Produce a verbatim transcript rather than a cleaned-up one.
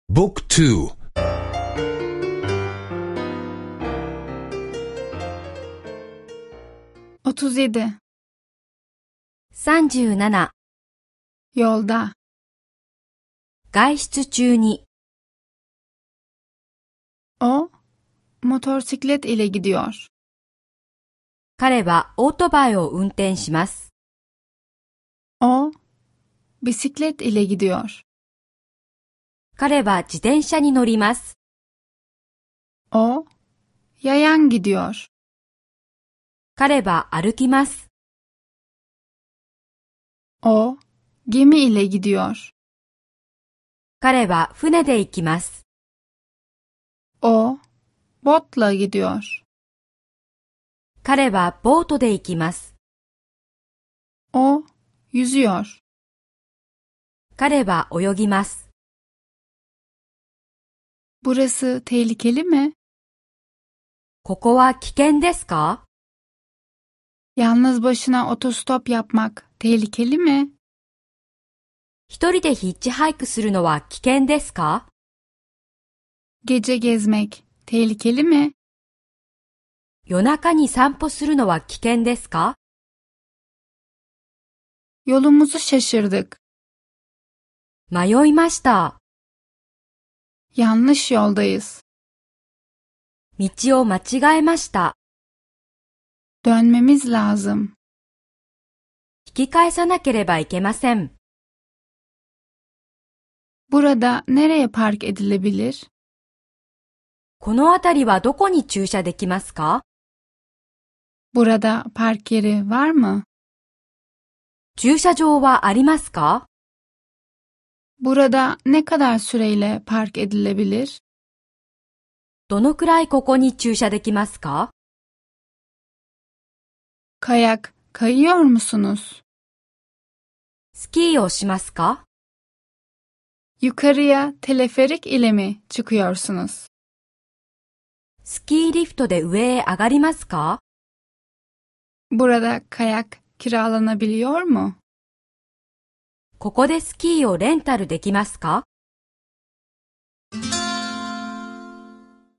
Book two. 37. さんじゅうなな. Yolda. 外出中に。 O motosiklet ile gidiyor. 彼はオートバイを運転します。 O bisiklet ile gidiyor. 彼は自転車に乗ります。 O yayan gidiyor. 彼は歩きます。 O gemi ile gidiyor. 彼は船で行きます。 O botla gidiyor. 彼はボートで行きます。 O yüzüyor. 彼は泳ぎます。 Burası tehlikeli mi? ここは危険ですか？ Yalnız başına otostop yapmak tehlikeli mi? 一人でヒッチハイクするのは危険ですか？ Gece gezmek tehlikeli mi? 夜中に散歩するのは危険ですか？ Yolumuzu şaşırdık. 迷いました。 Yanlış yoldayız. 道を間違えました。 Dönmemiz lazım. 引き返さなければいけません。 Burada nereye park edilebilir? この辺りはどこに駐車できますか？ Burada park yeri var mı? 駐車場はありますか？ Burada ne kadar süreyle park edilebilir? どのくらいここに駐車できますか？ Kayak kayıyor musunuz? スキーをしますか？ Yukarıya teleferik ile mi çıkıyorsunuz? スキーリフトで上へ上がりますか？ Burada kayak kiralanabiliyor mu? ここでスキーをレンタルできますか？